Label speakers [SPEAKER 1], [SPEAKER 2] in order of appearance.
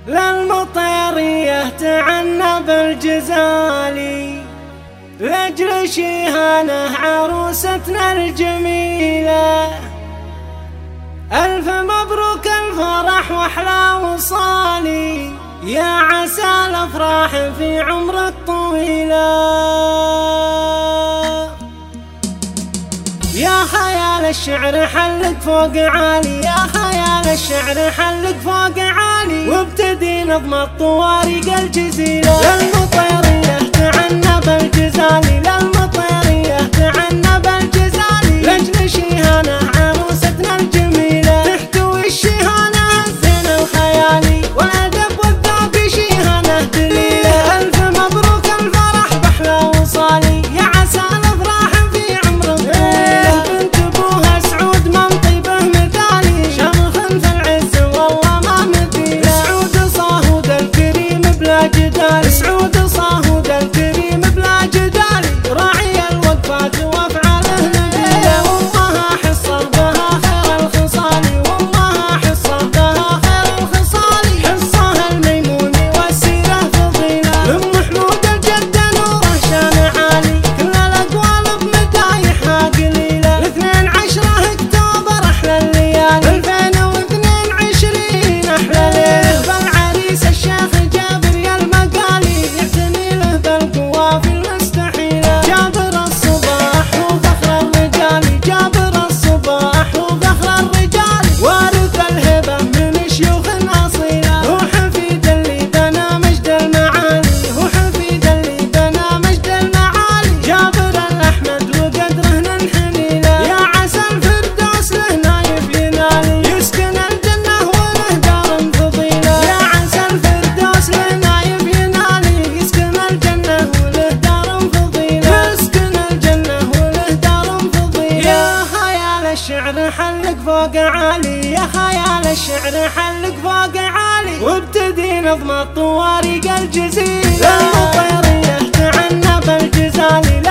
[SPEAKER 1] للمطيرية تعنب الجزالي لأجل شيهانه عروستنا الجميلة. ألف مبروك الفرح وأحلى وصالي، يا عسى الأفراح في عمرك طويلة. يا خيال الشعر حلق فوق عالي، يا خيال الشعر حلق فوق عالي، وابتدي نظم الطوارق الجزيلة. للمطيرية تعنب الجزالي، للمطيرية تعنب الجزالي لأجل شيهانه عروستنا الجميلة. تحتوي الشيهانة الزين الخيالي والأدب والذوق شيهانة دليلة. ألف مبروك الفرح بأحلى وصالي، يا عسى الأفراح في عمرك طويلة. بنت أبوها سعود من طيبه مثالي، شمخ في العز والله ما مثيله. سعود صاهود الكريم بلا جدال، سعود صاهود الكريم بلا جدال، راعي الوقفات وافعاله نبيله. وامها حصل بها خير الخصال، وامها حصل بها خير الخصال، حصها الميمون والسيره فضيله. ام محمود الجد نوره شان عالي، كل الاقوال بمدايحها قليله. 12 اكتوبر احلى الليالي، 2022 احلى ليله. بالعريس الشيخ جابر يا المقالي، يعتني له بالقوافي المستحيله. جابر الصباح وفخر الرجال، جابر الصباح وفخر الرجال، وارث الهبه من شيوخ اصيله. هو حفيد اللي بنى مجد المعالي، هو حفيد اللي بنى مجد المعالي. جابر الاحمد وقدره ننحني له، يا عسى الفردوس له نايف ينالي، يسكن الجنه وله دار فضيله. يا عسى الفردوس له نايف ينالي، يسكن الجنه وله دار فضيله، يسكن الجنه وله دار فضيله. يا خيال الشعر حلق فوق عالي، يا خيال الشعر حلق فوق عالي، وابتدي نظم الطوارق الجزيلة. للمطيرية تعنب الجزالي،